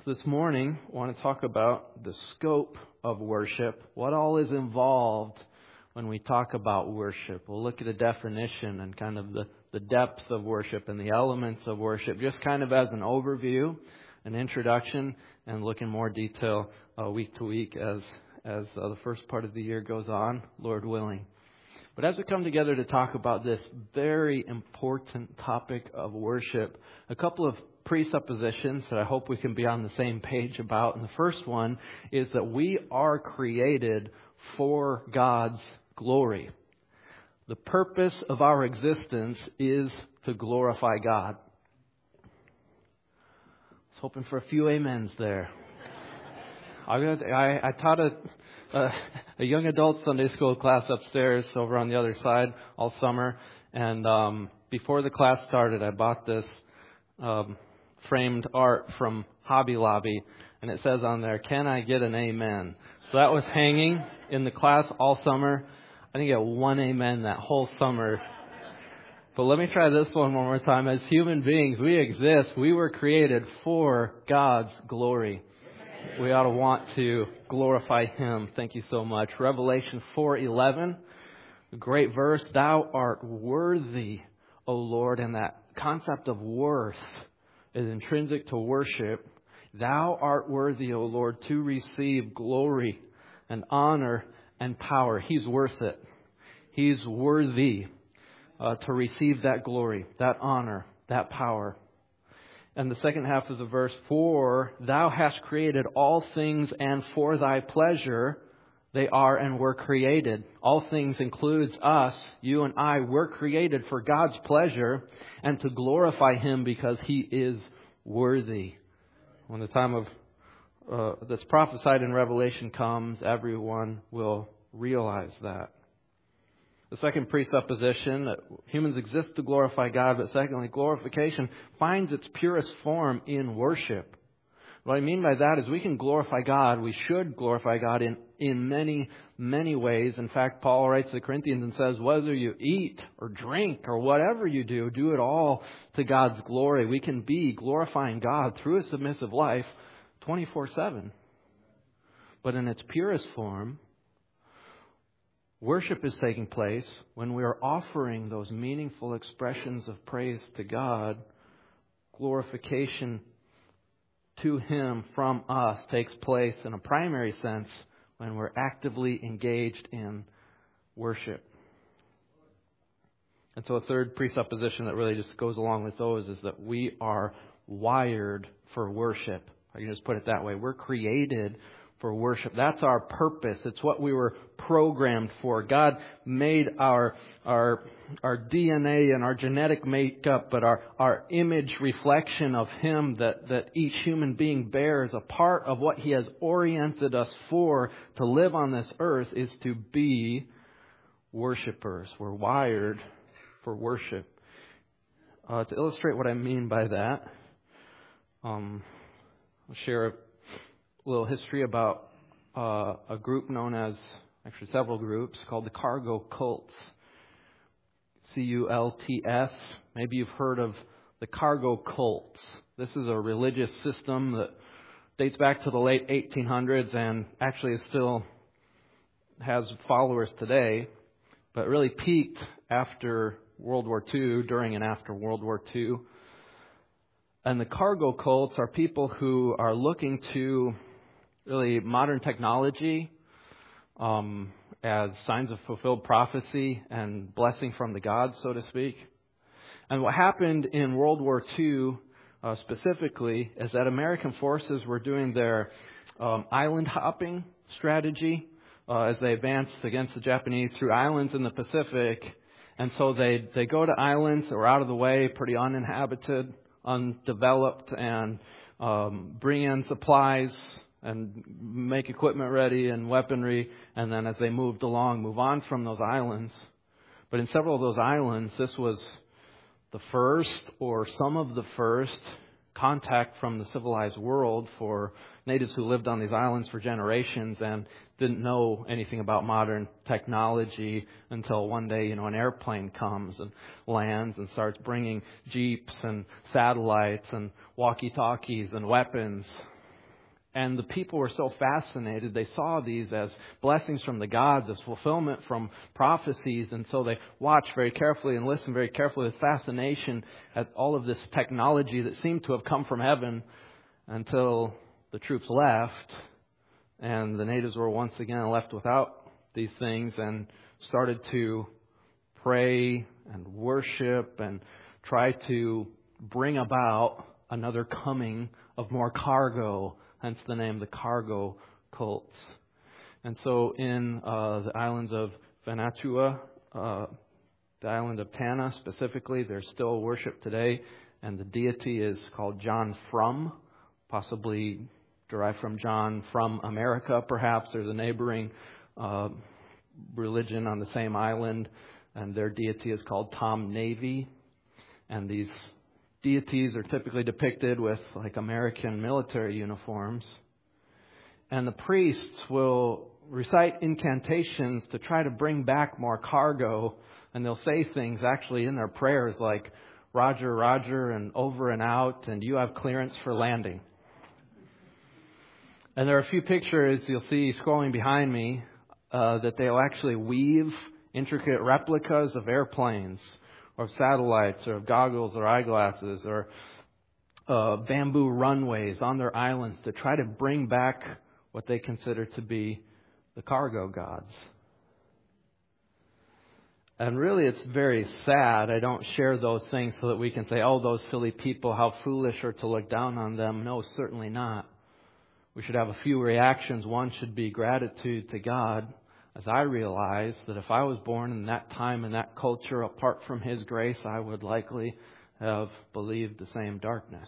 This morning, I want to talk about the scope of worship, what all is involved when we talk about worship. We'll look at a definition and kind of the depth of worship and the elements of worship, just kind of as an overview, an introduction, and look in more detail week to week as the first part of the year goes on, Lord willing. But as we come together to talk about this very important topic of worship, a couple of presuppositions that I hope we can be on the same page about. And the first one is that we are created for God's glory. The purpose of our existence is to glorify God. I was hoping for a few amens there. I taught a young adult Sunday school class upstairs over on the other side all summer. And before the class started, I bought this framed art from Hobby Lobby, and it says on there, "Can I get an amen?" So that was hanging in the class all summer. I didn't get one amen that whole summer. But let me try this one more time. As human beings, we exist. We were created for God's glory. We ought to want to glorify Him. Thank you so much. Revelation 4:11, a great verse. "Thou art worthy, O Lord," and that concept of worth is intrinsic to worship. "Thou art worthy, O Lord, to receive glory and honor and power." He's worth it. He's worthy to receive that glory, that honor, that power. And the second half of the verse, "For thou hast created all things, and for thy pleasure they are and were created." All things includes us, you and I. We're created for God's pleasure and to glorify Him because He is worthy. When the time of that's prophesied in Revelation comes, everyone will realize that. The second presupposition, that humans exist to glorify God, but secondly, glorification finds its purest form in worship. What I mean by that is we can glorify God, we should glorify God in many, many ways. In fact, Paul writes to the Corinthians and says, whether you eat or drink or whatever you do it all to God's glory. We can be glorifying God through a submissive life 24/7. But in its purest form, worship is taking place when we are offering those meaningful expressions of praise to God. Glorification to Him from us takes place in a primary sense when we're actively engaged in worship. And so a third presupposition that really just goes along with those is that we are wired for worship. I can just put it that way. We're created for worship. That's our purpose. It's what we were programmed for. God made our DNA and our genetic makeup, but our image reflection of Him that each human being bears, a part of what He has oriented us for to live on this earth is to be worshipers. We're wired for worship. To illustrate what I mean by that, I'll share a little history about a group known as, actually several groups, called the Cargo Cults. CULTS. Maybe you've heard of the Cargo Cults. This is a religious system that dates back to the late 1800s and actually still has followers today, but really peaked after World War II, during and after World War II. And the Cargo Cults are people who are looking to really modern technology as signs of fulfilled prophecy and blessing from the gods, so to speak. And what happened in World War II specifically is that American forces were doing their island hopping strategy as they advanced against the Japanese through islands in the Pacific. And so they go to islands that were out of the way, pretty uninhabited, undeveloped, and bring in supplies and make equipment ready and weaponry, and then as they move on from those islands. But in several of those islands, this was the first or some of the first contact from the civilized world for natives who lived on these islands for generations and didn't know anything about modern technology until one day, an airplane comes and lands and starts bringing jeeps and satellites and walkie-talkies and weapons. And the people were so fascinated. They saw these as blessings from the gods, as fulfillment from prophecies. And so they watched very carefully and listened very carefully with fascination at all of this technology that seemed to have come from heaven until the troops left. And the natives were once again left without these things and started to pray and worship and try to bring about another coming of more cargo, hence the name the cargo cults. And so in the islands of Vanuatu, the island of Tanna specifically, there's still worship today, and the deity is called John From, possibly derived from John from America, perhaps. There's a neighboring religion on the same island, and their deity is called Tom Navy. And these deities are typically depicted with like American military uniforms. And the priests will recite incantations to try to bring back more cargo. And they'll say things actually in their prayers like, Roger, Roger, and over and out, and you have clearance for landing. And there are a few pictures you'll see scrolling behind me that they'll actually weave intricate replicas of airplanes or of satellites or of goggles or eyeglasses or bamboo runways on their islands to try to bring back what they consider to be the cargo gods. And really it's very sad. I don't share those things so that we can say, oh, those silly people, how foolish, or to look down on them. No, certainly not. We should have a few reactions. One should be gratitude to God, as I realize that if I was born in that time and that culture apart from His grace, I would likely have believed the same darkness.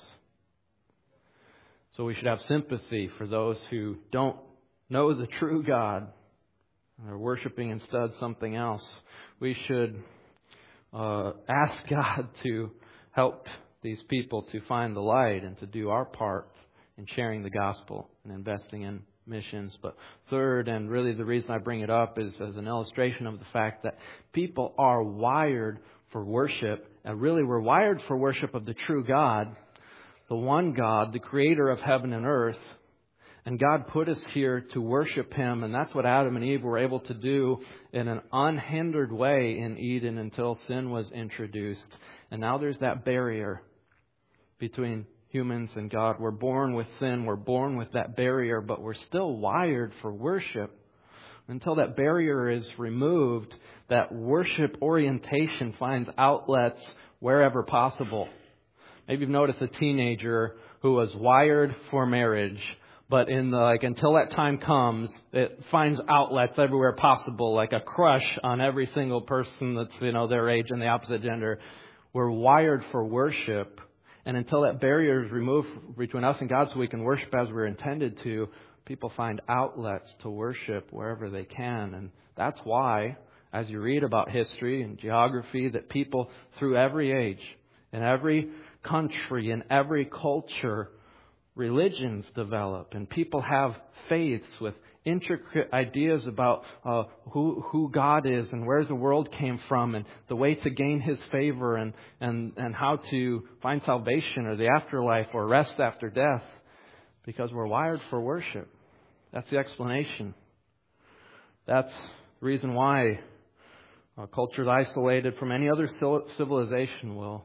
So we should have sympathy for those who don't know the true God. They're worshiping instead something else. We should ask God to help these people to find the light and to do our part in sharing the gospel and investing in missions. But third, and really the reason I bring it up, is as an illustration of the fact that people are wired for worship, and really we're wired for worship of the true God, the one God, the creator of heaven and earth. And God put us here to worship Him, and that's what Adam and Eve were able to do in an unhindered way in Eden until sin was introduced. And now there's that barrier between humans and God. We're born with sin. We're born with that barrier, but we're still wired for worship. Until that barrier is removed, that worship orientation finds outlets wherever possible. Maybe you've noticed a teenager who was wired for marriage, but until that time comes, it finds outlets everywhere possible, like a crush on every single person that's, their age and the opposite gender. We're wired for worship. And until that barrier is removed between us and God so we can worship as we're intended to, people find outlets to worship wherever they can. And that's why, as you read about history and geography, that people through every age, in every country, in every culture, religions develop. And people have faiths with intricate ideas about who God is and where the world came from and the way to gain His favor and how to find salvation or the afterlife or rest after death, because we're wired for worship. That's the explanation. That's the reason why cultures isolated from any other civilization will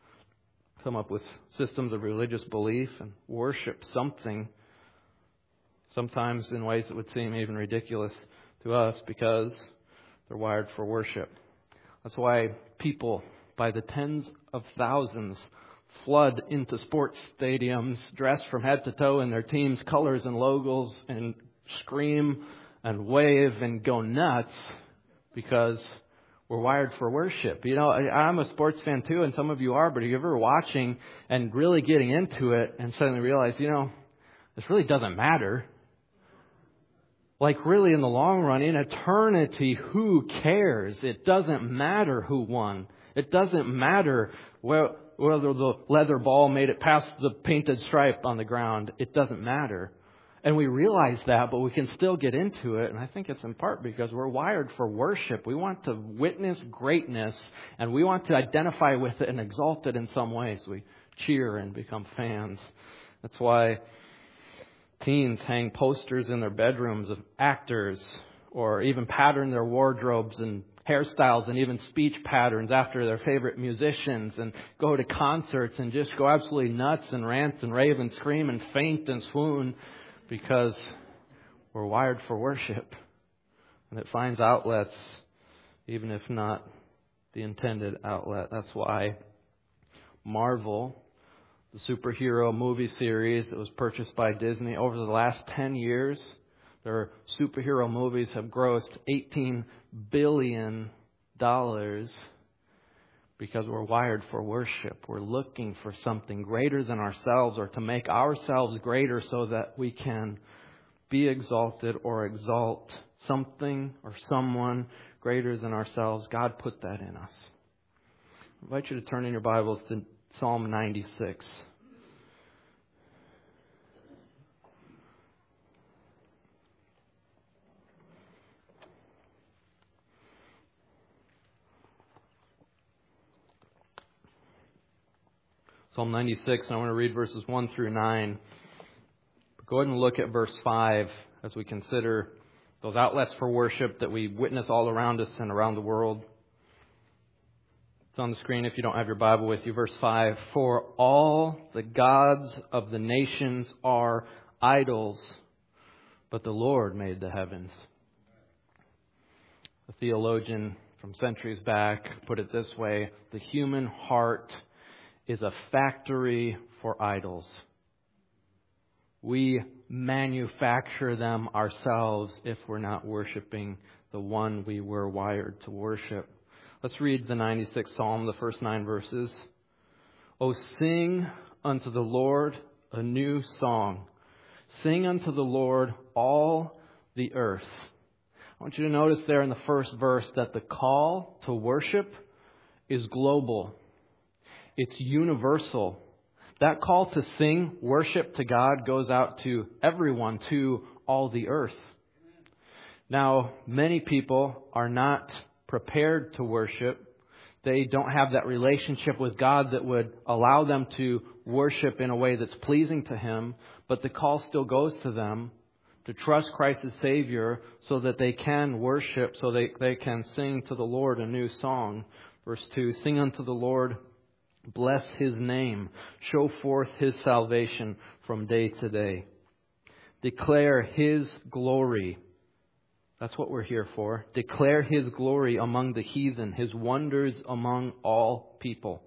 come up with systems of religious belief and worship something, sometimes in ways that would seem even ridiculous to us, because they're wired for worship. That's why people by the tens of thousands flood into sports stadiums dressed from head to toe in their team's colors and logos and scream and wave and go nuts because we're wired for worship. I'm a sports fan too, and some of you are, but are you ever watching and really getting into it and suddenly realize, this really doesn't matter? Like really in the long run, in eternity, who cares? It doesn't matter who won. It doesn't matter whether the leather ball made it past the painted stripe on the ground. It doesn't matter. And we realize that, but we can still get into it. And I think it's in part because we're wired for worship. We want to witness greatness, and we want to identify with it and exalt it in some ways. We cheer and become fans. That's why Teens hang posters in their bedrooms of actors, or even pattern their wardrobes and hairstyles and even speech patterns after their favorite musicians, and go to concerts and just go absolutely nuts and rant and rave and scream and faint and swoon because we're wired for worship. And it finds outlets, even if not the intended outlet. That's why Marvel, the superhero movie series that was purchased by Disney, over the last 10 years, their superhero movies have grossed $18 billion because we're wired for worship. We're looking for something greater than ourselves, or to make ourselves greater so that we can be exalted or exalt something or someone greater than ourselves. God put that in us. I invite you to turn in your Bibles to Psalm 96. Psalm 96, and I want to read verses 1 through 9. But go ahead and look at verse 5 as we consider those outlets for worship that we witness all around us and around the world. It's on the screen if you don't have your Bible with you. Verse 5, "For all the gods of the nations are idols, but the Lord made the heavens." A theologian from centuries back put it this way: the human heart is a factory for idols. We manufacture them ourselves if we're not worshiping the one we were wired to worship. Let's read the 96th Psalm, the first 9 verses. "O sing unto the Lord a new song. Sing unto the Lord all the earth." I want you to notice there in the first verse that the call to worship is global. It's universal. That call to sing worship to God goes out to everyone, to all the earth. Now, many people are not prepared to worship. They don't have that relationship with God that would allow them to worship in a way that's pleasing to Him. But the call still goes to them to trust Christ as Savior so that they can worship, so they can sing to the Lord a new song. Verse 2, "Sing unto the Lord, bless His name. Show forth His salvation from day to day. Declare His glory." That's what we're here for. Declare His glory among the heathen, His wonders among all people.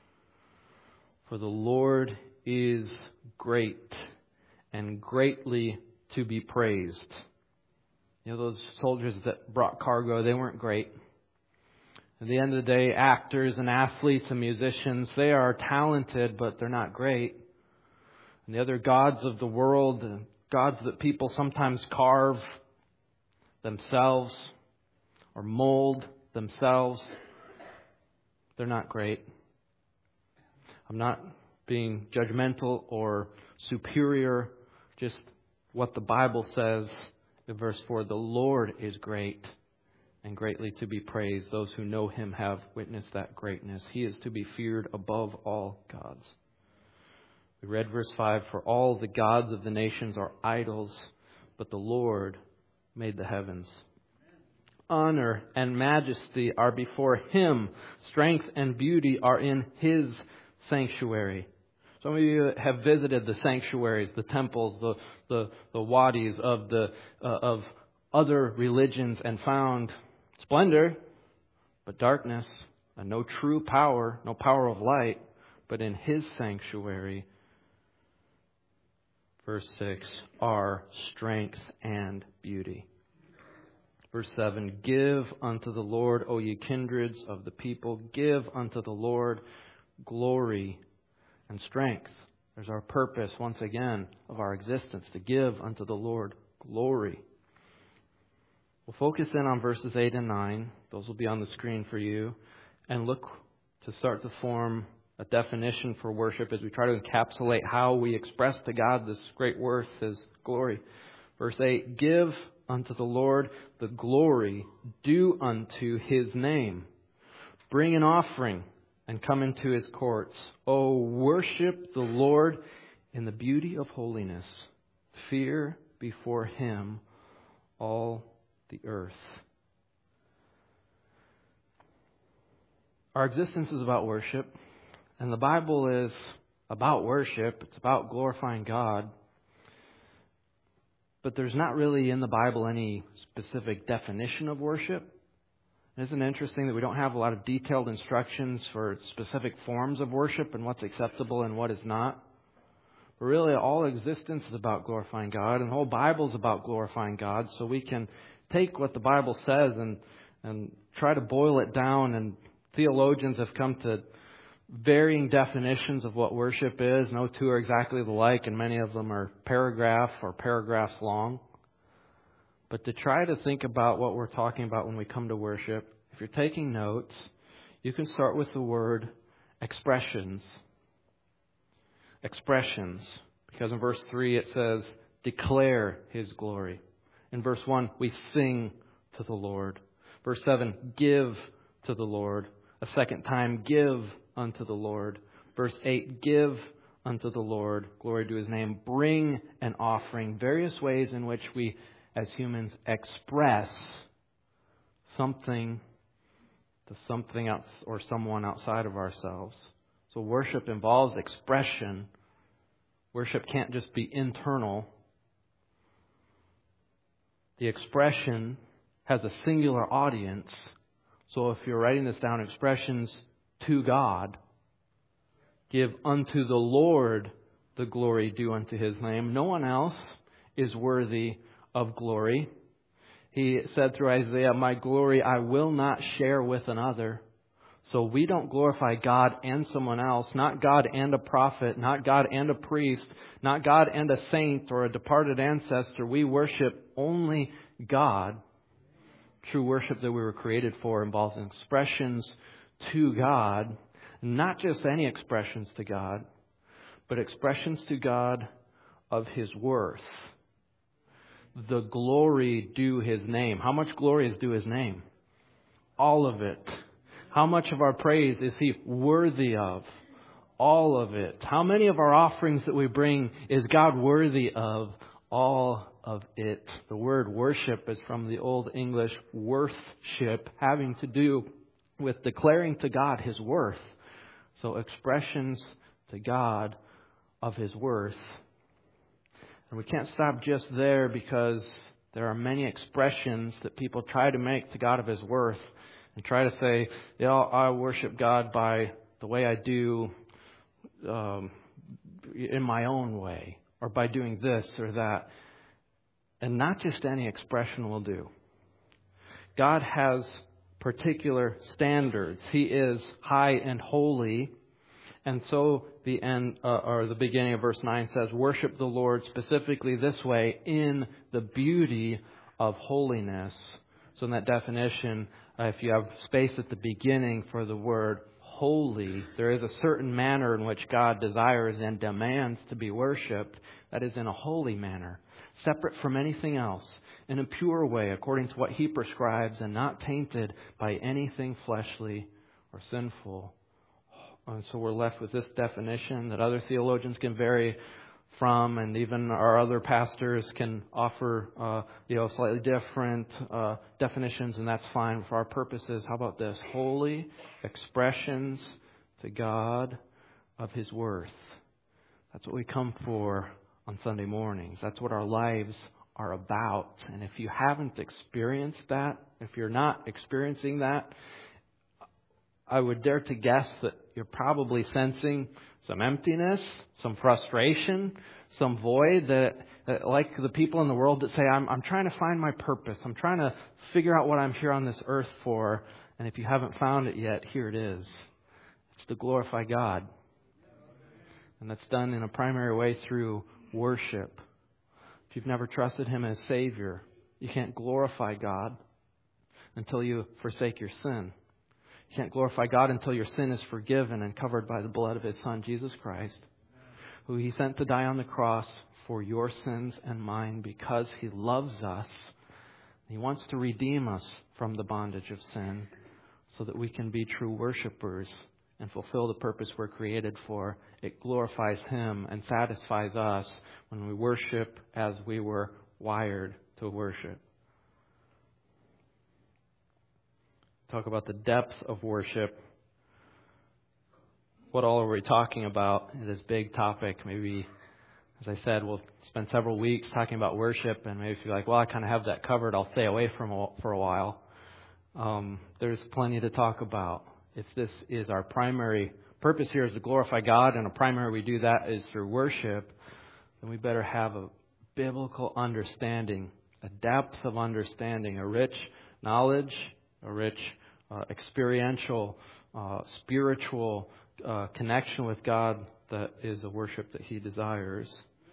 "For the Lord is great and greatly to be praised." You know, those soldiers that brought cargo, they weren't great. At the end of the day, actors and athletes and musicians, they are talented, but they're not great. And the other gods of the world, the gods that people sometimes carve themselves or mold themselves, they're not great. I'm not being judgmental or superior, just what the Bible says in verse 4, "The Lord is great and greatly to be praised. Those who know Him have witnessed that greatness. He is to be feared above all gods." We read verse 5, "For all the gods of the nations are idols, but the Lord made the heavens. Honor and majesty are before Him. Strength and beauty are in His sanctuary." Some of you have visited the sanctuaries, the temples, the wadis of other religions and found splendor, but darkness, and no true power, no power of light, but in His sanctuary. Verse 6, "are strength and beauty." Verse 7, "Give unto the Lord, O ye kindreds of the people, give unto the Lord glory and strength." There's our purpose, once again, of our existence, to give unto the Lord glory. We'll focus in on verses 8 and 9. Those will be on the screen for you. And look to start to form a definition for worship as we try to encapsulate how we express to God this great worth, His glory. Verse 8, "Give unto the Lord the glory due unto His name. Bring an offering and come into His courts. O worship the Lord in the beauty of holiness. Fear before Him all the earth. Our existence is about worship, and the Bible is about worship. It's about glorifying God. But there's not really in the Bible any specific definition of worship. Isn't it interesting that we don't have a lot of detailed instructions for specific forms of worship and what's acceptable and what is not? But really, all existence is about glorifying God, and the whole Bible is about glorifying God. So we can take what the Bible says and try to boil it down. And theologians have come to varying definitions of what worship is. No two are exactly alike, and many of them are paragraphs long. But to try to think about what we're talking about when we come to worship, if you're taking notes, you can start with the word expressions. Expressions. Because in verse 3 it says, declare His glory. In verse 1, we sing to the Lord. Verse 7, give to the Lord. A second time, give unto the Lord. Verse 8, give unto the Lord. Glory to His name. Bring an offering. Various ways in which we, as humans, express something to something else or someone outside of ourselves. So worship involves expression. Worship can't just be internal. The expression has a singular audience. So if you're writing this down, expressions to God, give unto the Lord the glory due unto His name. No one else is worthy of glory. He said through Isaiah, my glory I will not share with another. So we don't glorify God and someone else, not God and a prophet, not God and a priest, not God and a saint or a departed ancestor. We worship only God. True worship that we were created for involves expressions to God, not just any expressions to God, but expressions to God of His worth. The glory due His name. How much glory is due His name? All of it. How much of our praise is He worthy of? All of it. How many of our offerings that we bring is God worthy of? All of it. The word worship is from the Old English worthship, having to do with declaring to God His worth. So expressions to God of His worth. And we can't stop just there, because there are many expressions that people try to make to God of His worth. And try to say, I worship God by the way I do in my own way, or by doing this or that. And not just any expression will do. God has particular standards. He is high and holy. And so the end, or the beginning of verse 9 says, worship the Lord specifically this way, in the beauty of holiness. So in that definition, if you have space at the beginning for the word holy, there is a certain manner in which God desires and demands to be worshipped. That is in a holy manner, separate from anything else, in a pure way, according to what He prescribes, and not tainted by anything fleshly or sinful. And so we're left with this definition that other theologians can vary from, and even our other pastors can offer, slightly different definitions, and that's fine for our purposes. How about this? Holy expressions to God of His worth. That's what we come for on Sunday mornings. That's what our lives are about. And if you haven't experienced that, if you're not experiencing that, I would dare to guess that you're probably sensing some emptiness, some frustration, some void that like the people in the world that say, I'm trying to find my purpose. I'm trying to figure out what I'm here on this earth for. And if you haven't found it yet, here it is. It's to glorify God. And that's done in a primary way through worship. If you've never trusted Him as Savior, you can't glorify God until you forsake your sin. You can't glorify God until your sin is forgiven and covered by the blood of His Son, Jesus Christ, who He sent to die on the cross for your sins and mine, because He loves us. He wants to redeem us from the bondage of sin so that we can be true worshipers and fulfill the purpose we're created for. It glorifies Him and satisfies us when we worship as we were wired to worship. Talk about the depth of worship. What all are we talking about in this big topic? Maybe, as I said, we'll spend several weeks talking about worship, and maybe if you're like, well, I kind of have that covered, I'll stay away for a while. There's plenty to talk about. If this is our primary purpose here is to glorify God, and a primary we do that is through worship, then we better have a biblical understanding, a depth of understanding, a rich knowledge, a rich experiential, spiritual connection with God that is a worship that He desires.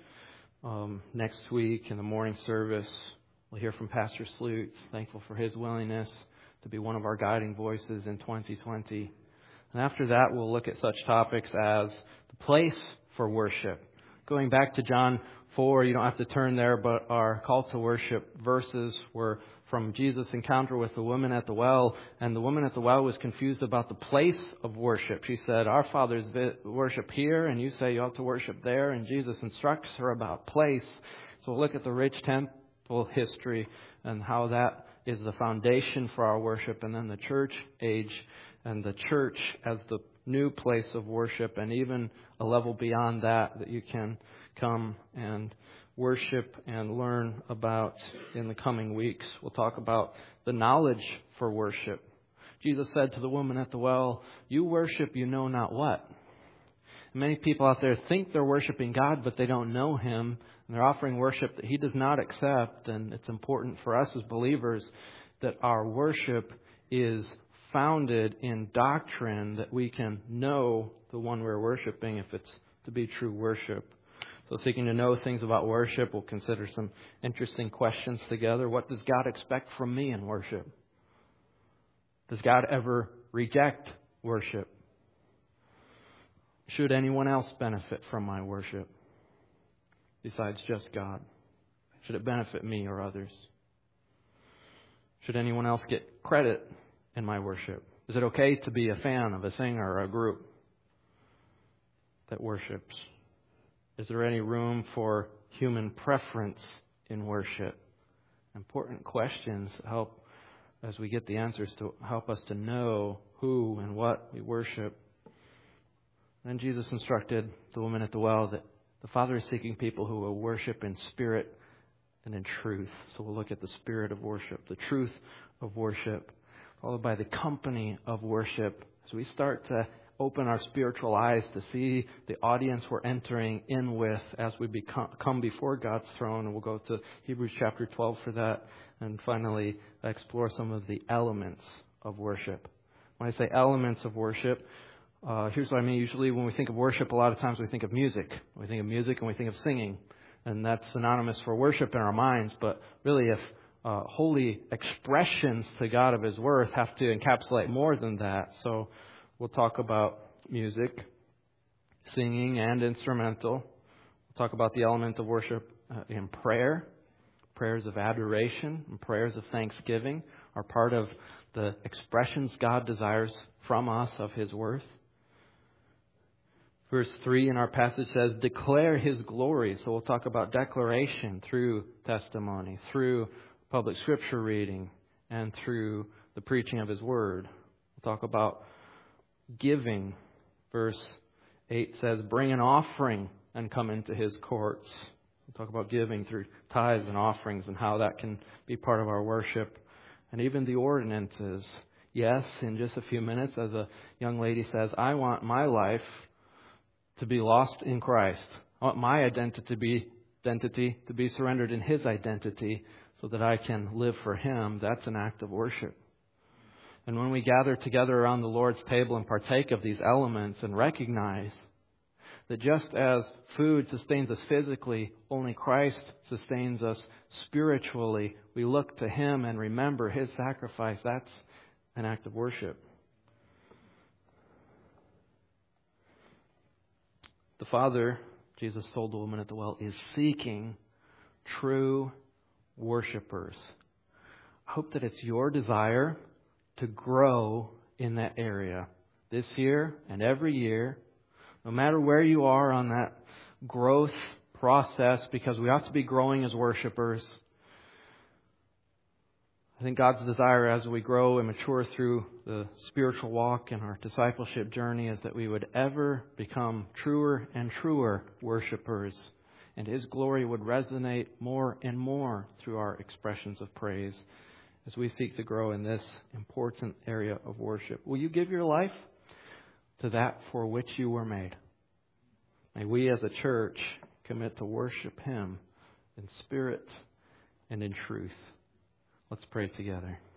Next week in the morning service, we'll hear from Pastor Slutes, thankful for his willingness to be one of our guiding voices in 2020. And after that, we'll look at such topics as the place for worship. Going back to John 4, you don't have to turn there, but our call to worship verses were from Jesus' encounter with the woman at the well. And the woman at the well was confused about the place of worship. She said, our fathers worship here, and you say you ought to worship there. And Jesus instructs her about place. So we'll look at the rich temple history and how that is the foundation for our worship. And then the church age and the church as the new place of worship, and even a level beyond that you can come and worship and learn about in the coming weeks. We'll talk about the knowledge for worship. Jesus said to the woman at the well, you worship you know not what. Many people out there think they're worshiping God, but they don't know Him, and they're offering worship that He does not accept. And it's important for us as believers that our worship is founded in doctrine, that we can know the one we're worshiping if it's to be true worship. So seeking to know things about worship, we'll consider some interesting questions together. What does God expect from me in worship? Does God ever reject worship? Should anyone else benefit from my worship besides just God? Should it benefit me or others? Should anyone else get credit in my worship? Is it okay to be a fan of a singer or a group that worships? Is there any room for human preference in worship? Important questions help as we get the answers to help us to know who and what we worship. Then Jesus instructed the woman at the well that the Father is seeking people who will worship in spirit and in truth. So we'll look at the spirit of worship, the truth of worship, followed by the company of worship. As we start to open our spiritual eyes to see the audience we're entering in with as we come before God's throne. And we'll go to Hebrews chapter 12 for that. And finally, explore some of the elements of worship. When I say elements of worship, here's what I mean. Usually when we think of worship, a lot of times we think of music. We think of music and we think of singing. And that's synonymous for worship in our minds. But really, if holy expressions to God of His worth have to encapsulate more than that. So we'll talk about music, singing, and instrumental. We'll talk about the element of worship in prayer. Prayers of adoration and prayers of thanksgiving are part of the expressions God desires from us of His worth. Verse 3 in our passage says, declare His glory. So we'll talk about declaration through testimony, through public scripture reading, and through the preaching of His word. We'll talk about giving. Verse 8 says, bring an offering and come into His courts. We'll talk about giving through tithes and offerings and how that can be part of our worship. And even the ordinances. Yes, in just a few minutes, as a young lady says, I want my life to be lost in Christ. I want my identity to be surrendered in His identity so that I can live for Him. That's an act of worship. And when we gather together around the Lord's table and partake of these elements and recognize that just as food sustains us physically, only Christ sustains us spiritually, we look to Him and remember His sacrifice. That's an act of worship. The Father, Jesus told the woman at the well, is seeking true worshipers. I hope that it's your desire to grow in that area, this year and every year, no matter where you are on that growth process, because we ought to be growing as worshipers. I think God's desire as we grow and mature through the spiritual walk and our discipleship journey is that we would ever become truer and truer worshipers, and His glory would resonate more and more through our expressions of praise as we seek to grow in this important area of worship. Will you give your life to that for which you were made? May we as a church commit to worship Him in spirit and in truth. Let's pray together.